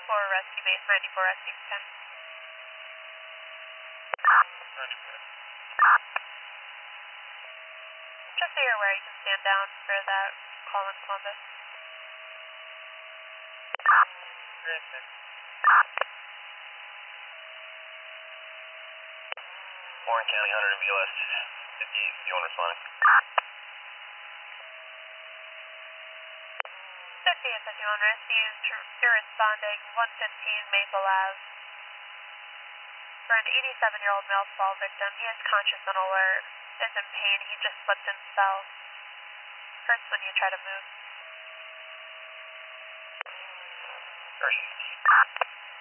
for rescue base 94 rescue 10. Just so you're aware, you can stand down for that call in Columbus. Warren County 100 and BLS 50, you want to respond? 50 and 51 rescues, you're responding 115 Maple Ave. For an 87-year-old male fall victim, he is conscious and alert, is in pain, he just slipped and fell. Hurts when you try to move. Urgent.